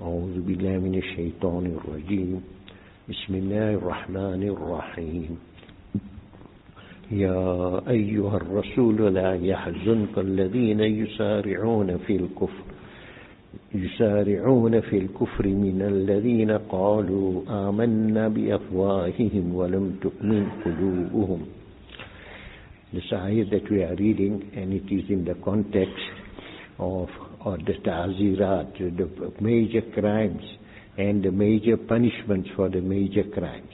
أعوذ بالله من الشيطان الرجيم بسم الله الرحمن الرحيم يا أيها الرسول لا يحزنك الذين يسارعون في الكفر من الذين قالوا آمنا بأفواههم ولم تؤمن قلوبهم. This ayah that we are reading, and it is in the context of the ta'zirat, the major crimes and the major punishments for the major crimes.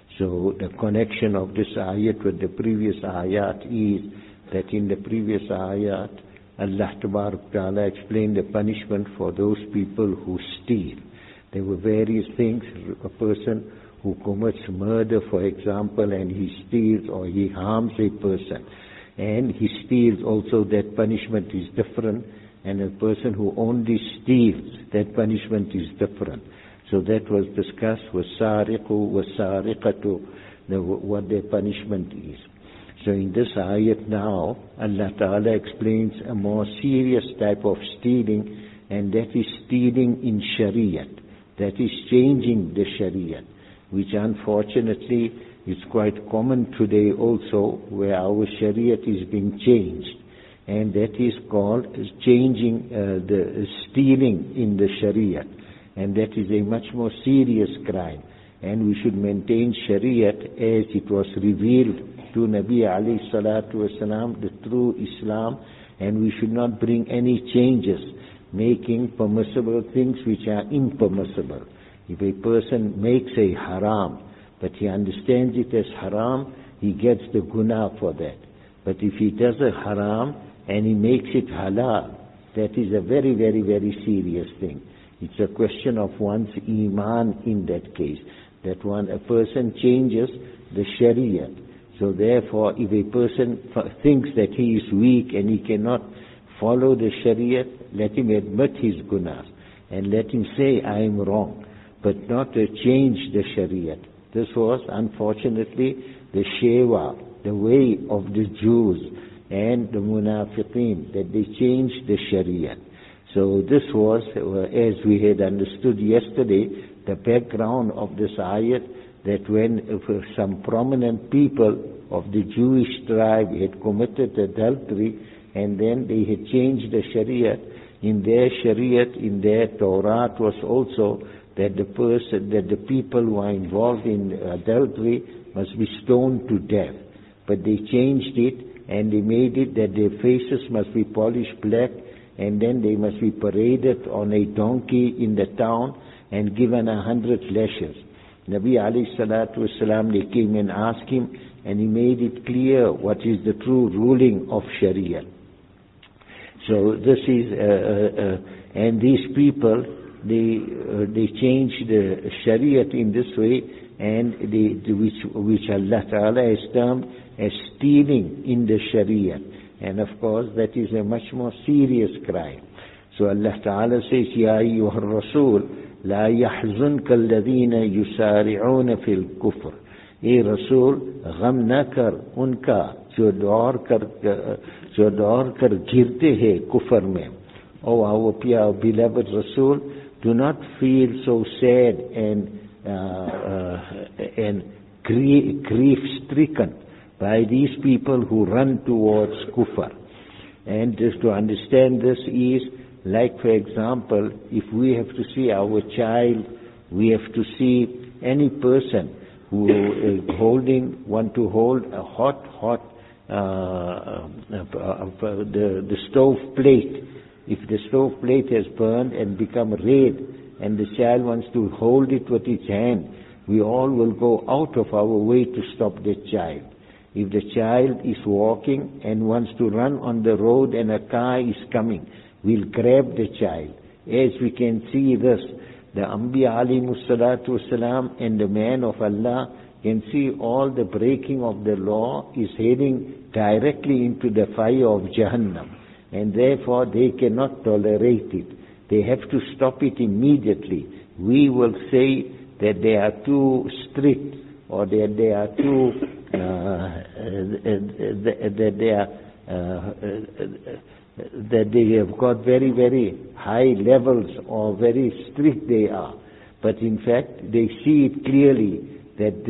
So the connection of this ayat with the previous ayat is that in the previous ayat, Allah Ta'ala explained the punishment for those people who steal. There were various things. A person who commits murder, for example, and he steals or he harms a person, and he steals also, that punishment is different. And a person who only steals, that punishment is different. So that was discussed, وَالسَّارِقُ وَالسَّارِقَةُ, what their punishment is. So in this ayat now, Allah Ta'ala explains a more serious type of stealing, and that is stealing in Shariat. That is changing the Shariat, which unfortunately is quite common today also, where our Shariat is being changed. And that is called changing the stealing in the Shariat. And that is a much more serious crime. And we should maintain Shariat as it was revealed to Nabi alayhi salatu wasalam, the true Islam. And we should not bring any changes, making permissible things which are impermissible. If a person makes a haram, but he understands it as haram, he gets the guna for that. But if he does a haram, and he makes it halal, that is a very, very, very serious thing. It's a question of one's iman in that case, that a person changes the Shariat. So therefore, if a person thinks that he is weak and he cannot follow the Shariat, let him admit his gunas and let him say, I am wrong, but not to change the Shariat. This was, unfortunately, the Shewa, the way of the Jews and the Munafiqeen, that they changed the Shariat. So this was, as we had understood yesterday, the background of this ayat, that when some prominent people of the Jewish tribe had committed adultery, and then they had changed the Shariat, in their Torah was also that the people who are involved in adultery must be stoned to death. But they changed it, and they made it that their faces must be polished black, and then they must be paraded on a donkey in the town and given 100 lashes. Nabi alayhi salatu wasalam, they came and asked him, and he made it clear what is the true ruling of Sharia. So this is, and these people, they changed the Shariat in this way, and which Allah Ta'ala has termed as stealing in the Sharia. And of course, that is a much more serious crime. So Allah Ta'ala says, Ya ayyuhar Rasul, la yahzunka alladhina yusari'una fil kufr. Hey Rasul, gham na kar unka, jo daur kar girte hai kufr mein. Oh our beloved Rasul, do not feel so sad and grief-stricken by these people who run towards kufr. And just to understand this is, like for example, if we have to see our child, we have to see any person who is want to hold a hot, the stove plate. If the stove plate has burned and become red, and the child wants to hold it with its hand, we all will go out of our way to stop the child. If the child is walking and wants to run on the road and a car is coming, we'll grab the child. As we can see this, the Anbiya alayhimus salatu wasalam and the man of Allah can see all the breaking of the law is heading directly into the fire of Jahannam. And therefore they cannot tolerate it. They have to stop it immediately. We will say that they are too strict, or that they are too that they have got very, very high levels or very strict they are. But in fact, they see it clearly that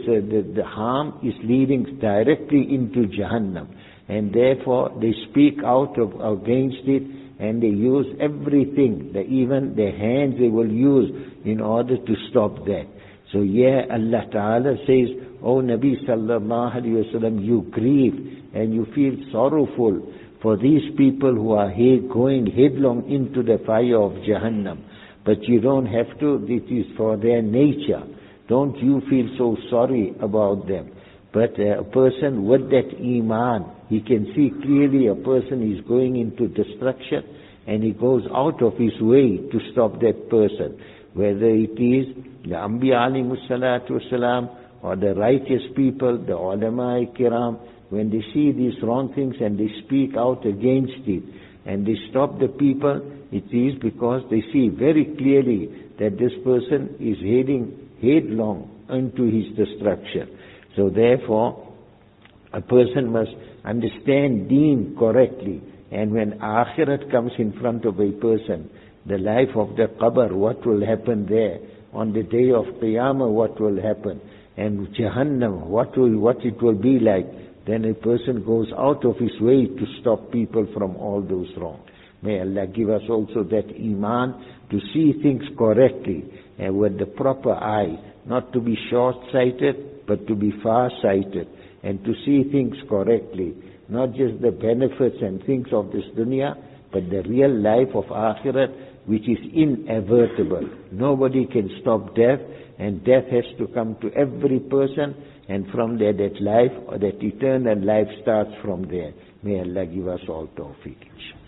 the harm is leading directly into Jahannam. And therefore, they speak out against it, and they use everything, even their hands they will use in order to stop that. So Allah Ta'ala says, O Nabi Sallallahu Alaihi Wasallam, you grieve and you feel sorrowful for these people who are going headlong into the fire of Jahannam. But you don't have to, it is for their nature. Don't you feel so sorry about them. But a person with that iman, he can see clearly a person is going into destruction, and he goes out of his way to stop that person. Whether it is the Anbiya alayhimus salatu wasalam, or the righteous people, the ulama kiram, when they see these wrong things and they speak out against it, and they stop the people, it is because they see very clearly that this person is heading headlong into his destruction. So therefore, a person must understand deen correctly. And when akhirat comes in front of a person, the life of the qabr, what will happen there? On the day of Qiyamah, what will happen? And Jahannam, what it will be like? Then a person goes out of his way to stop people from all those wrong. May Allah give us also that iman to see things correctly and with the proper eye, not to be short-sighted, but to be far-sighted, and to see things correctly, not just the benefits and things of this dunya, but the real life of akhirat, which is inevitable. Nobody can stop death, and death has to come to every person, and from there that life, or that eternal life starts from there. May Allah give us all tawfiq.